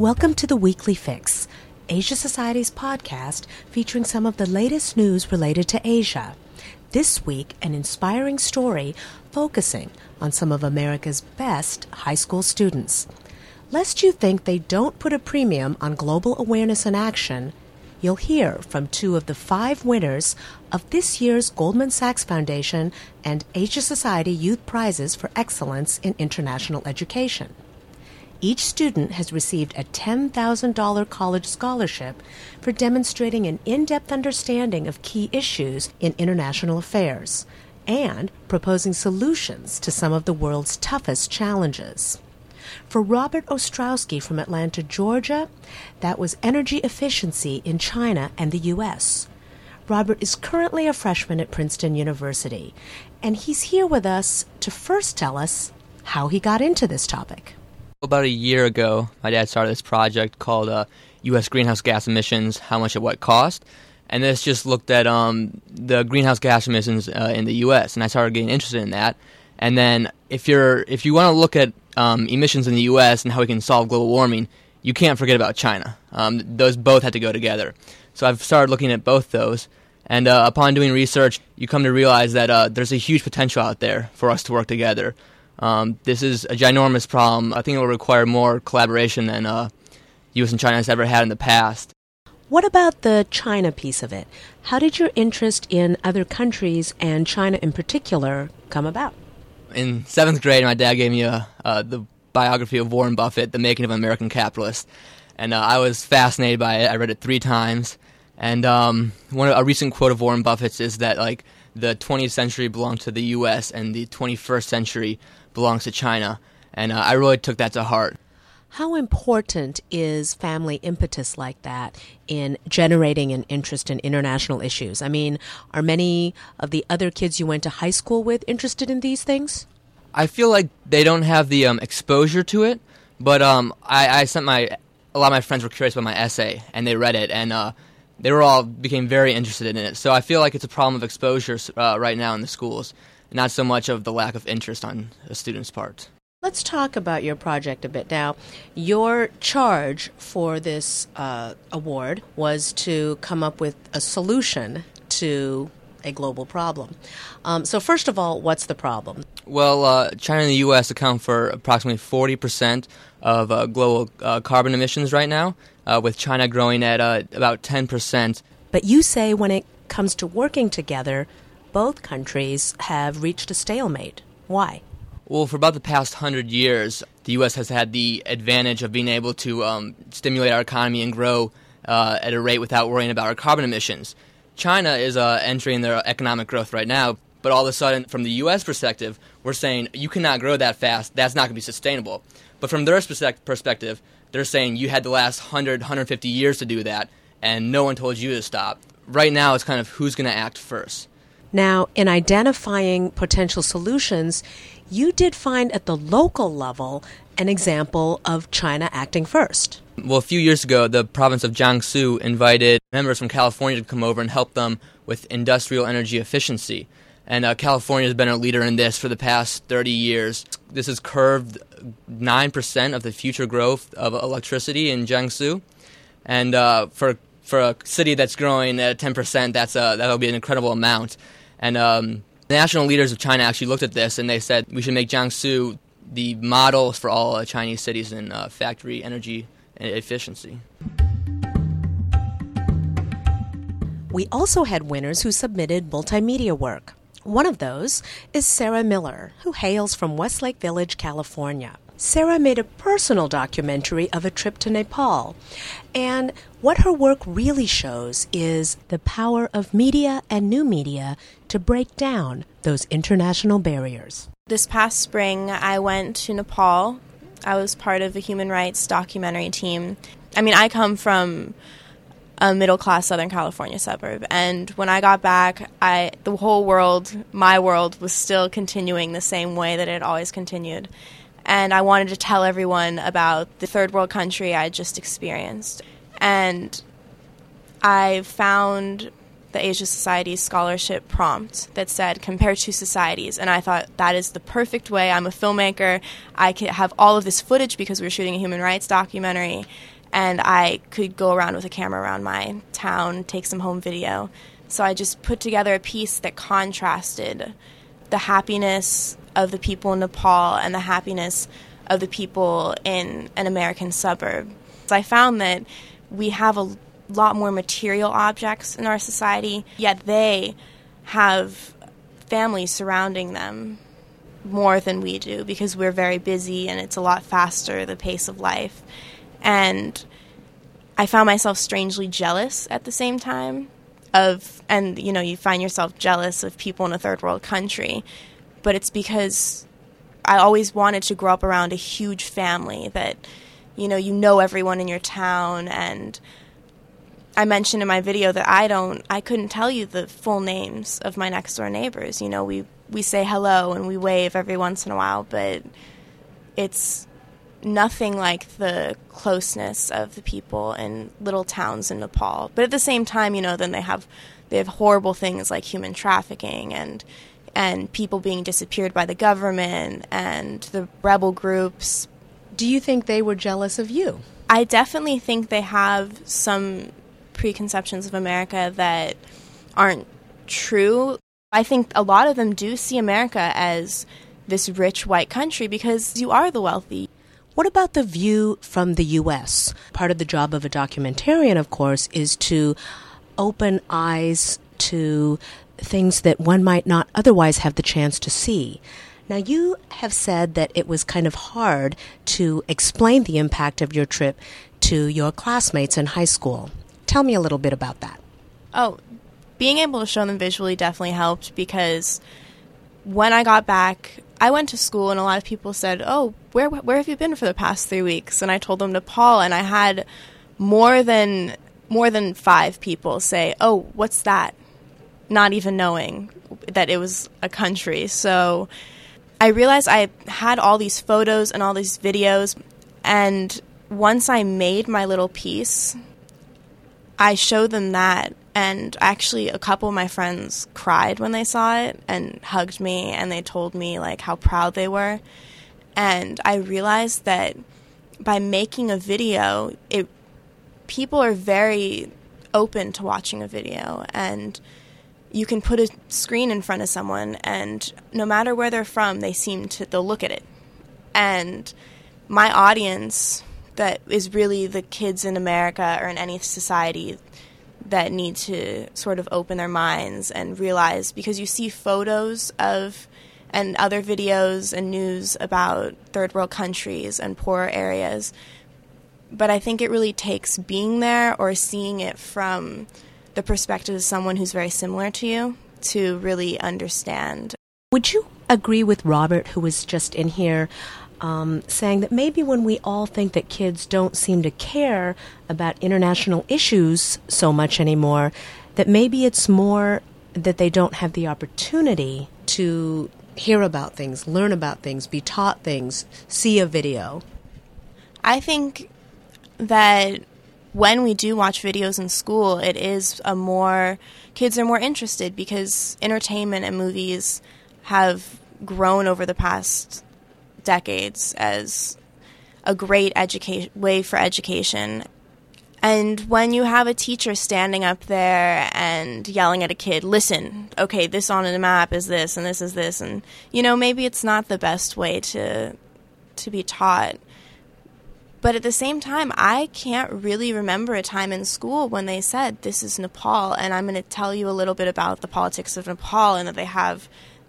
Welcome to the Weekly Fix, Asia Society's podcast featuring some of the latest news related to Asia. This week, an inspiring story focusing on some of America's best high school students. Lest you think they don't put a premium on global awareness and action, you'll hear from two of the 5 winners of this year's Goldman Sachs Foundation and Asia Society Youth Prizes for Excellence in International Education. Each student has received a $10,000 college scholarship for demonstrating an in-depth understanding of key issues in international affairs and proposing solutions to some of the world's toughest challenges. For Robert Ostrowski from Atlanta, Georgia, that was energy efficiency in China and the U.S. Robert is currently a freshman at Princeton University, and he's here with us to first tell us how he got into this topic. About a year ago, my dad started this project called U.S. greenhouse gas emissions, how much at what cost. And this just looked at the greenhouse gas emissions in the U.S., and I started getting interested in that. And then if you want to look at emissions in the U.S. and how we can solve global warming, you can't forget about China. Those both had to go together. So I've started looking at both those. And upon doing research, you come to realize that there's a huge potential out there for us to work together. This is a ginormous problem. I think it will require more collaboration than U.S. and China has ever had in the past. What about the China piece of it? How did your interest in other countries and China in particular come about? In 7th grade, my dad gave me the biography of Warren Buffett, The Making of an American Capitalist, and I was fascinated by it. I read it 3 times, and a recent quote of Warren Buffett's is that the 20th century belonged to the U.S. and the 21st century belongs to China, and I really took that to heart. How important is family impetus like that in generating an interest in international issues? I mean, are many of the other kids you went to high school with interested in these things? I feel like they don't have the exposure to it, but I sent a lot of my friends were curious about my essay, and they read it, and they became very interested in it. So I feel like it's a problem of exposure right now in the schools, not so much of the lack of interest on a student's part. Let's talk about your project a bit now. Your charge for this award was to come up with a solution to a global problem. So first of all, what's the problem? Well, China and the U.S. account for approximately 40% of global carbon emissions right now, with China growing at about 10%. But you say when it comes to working together, both countries have reached a stalemate. Why? Well, for about the past 100 years, the U.S. has had the advantage of being able to stimulate our economy and grow at a rate without worrying about our carbon emissions. China is entering their economic growth right now, but all of a sudden, from the U.S. perspective, we're saying, you cannot grow that fast, that's not going to be sustainable. But from their perspective, they're saying you had the last 100, 150 years to do that, and no one told you to stop. Right now, it's kind of who's going to act first. Now, in identifying potential solutions, you did find at the local level an example of China acting first. Well, a few years ago, the province of Jiangsu invited members from California to come over and help them with industrial energy efficiency. And California has been a leader in this for the past 30 years. This has curbed 9% of the future growth of electricity in Jiangsu. And for a city that's growing at 10%, that'll be an incredible amount. And the national leaders of China actually looked at this, and they said we should make Jiangsu the model for all Chinese cities in factory energy efficiency. We also had winners who submitted multimedia work. One of those is Sarah Miller, who hails from Westlake Village, California. Sarah made a personal documentary of a trip to Nepal, and what her work really shows is the power of media and new media to break down those international barriers. This past spring, I went to Nepal. I was part of a human rights documentary team. I come from a middle-class Southern California suburb, and when I got back, the whole world, my world, was still continuing the same way that it had always continued. And I wanted to tell everyone about the third world country I had just experienced. And I found the Asia Society scholarship prompt that said, compare two societies. And I thought, that is the perfect way. I'm a filmmaker. I could have all of this footage because we were shooting a human rights documentary. And I could go around with a camera around my town, take some home video. So I just put together a piece that contrasted the happiness of the people in Nepal and the happiness of the people in an American suburb. So I found that we have a lot more material objects in our society, yet they have families surrounding them more than we do because we're very busy and it's a lot faster, the pace of life. And I found myself strangely jealous at the same time and you find yourself jealous of people in a third world country, but it's because I always wanted to grow up around a huge family that, you know everyone in your town. And I mentioned in my video that I couldn't tell you the full names of my next door neighbors. We say hello and we wave every once in a while, but it's nothing like the closeness of the people in little towns in Nepal. But at the same time, then they have horrible things like human trafficking and people being disappeared by the government and the rebel groups. Do you think they were jealous of you? I definitely think they have some preconceptions of America that aren't true. I think a lot of them do see America as this rich white country because you are the wealthy. What about the view from the U.S.? Part of the job of a documentarian, of course, is to open eyes to things that one might not otherwise have the chance to see. Now, you have said that it was kind of hard to explain the impact of your trip to your classmates in high school. Tell me a little bit about that. Oh, being able to show them visually definitely helped because when I got back, I went to school and a lot of people said, oh, where have you been for the past 3 weeks? And I told them Nepal, and I had more than 5 people say, oh, what's that? Not even knowing that it was a country. So I realized I had all these photos and all these videos, and once I made my little piece, I showed them that, and actually a couple of my friends cried when they saw it and hugged me, and they told me how proud they were. And I realized that by making a video, people are very open to watching a video, and you can put a screen in front of someone, and no matter where they're from, they'll look at it. And my audience, that is really the kids in America or in any society that need to sort of open their minds and realize, because you see photos of and other videos and news about third world countries and poorer areas, but I think it really takes being there or seeing it from the perspective of someone who's very similar to you to really understand. Would you agree with Robert, who was just in here, saying that maybe when we all think that kids don't seem to care about international issues so much anymore, that maybe it's more that they don't have the opportunity to hear about things, learn about things, be taught things, see a video? I think that when we do watch videos in school, kids are more interested because entertainment and movies have grown over the past decades as a great way for education. And when you have a teacher standing up there and yelling at a kid, listen, okay, this on the map is this and this is this, and maybe it's not the best way to be taught. But at the same time, I can't really remember a time in school when they said, this is Nepal, and I'm going to tell you a little bit about the politics of Nepal, and that they have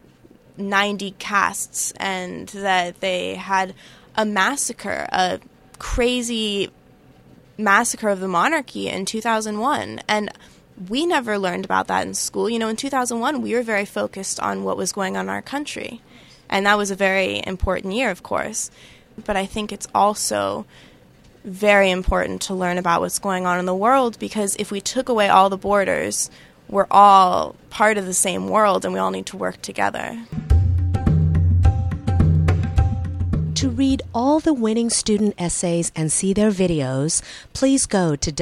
90 castes, and that they had a massacre, a crazy massacre of the monarchy in 2001. And we never learned about that in school. In 2001, we were very focused on what was going on in our country. And that was a very important year, of course. But I think it's also very important to learn about what's going on in the world, because if we took away all the borders, we're all part of the same world and we all need to work together. To read all the winning student essays and see their videos, please go to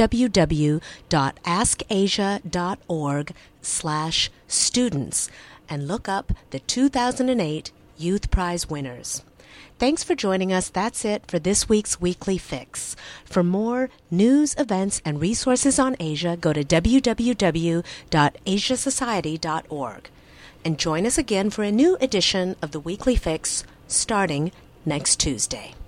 www.askasia.org/students and look up the 2008 Youth Prize winners. Thanks for joining us. That's it for this week's Weekly Fix. For more news, events, and resources on Asia, go to www.asiasociety.org. And join us again for a new edition of the Weekly Fix starting next Tuesday.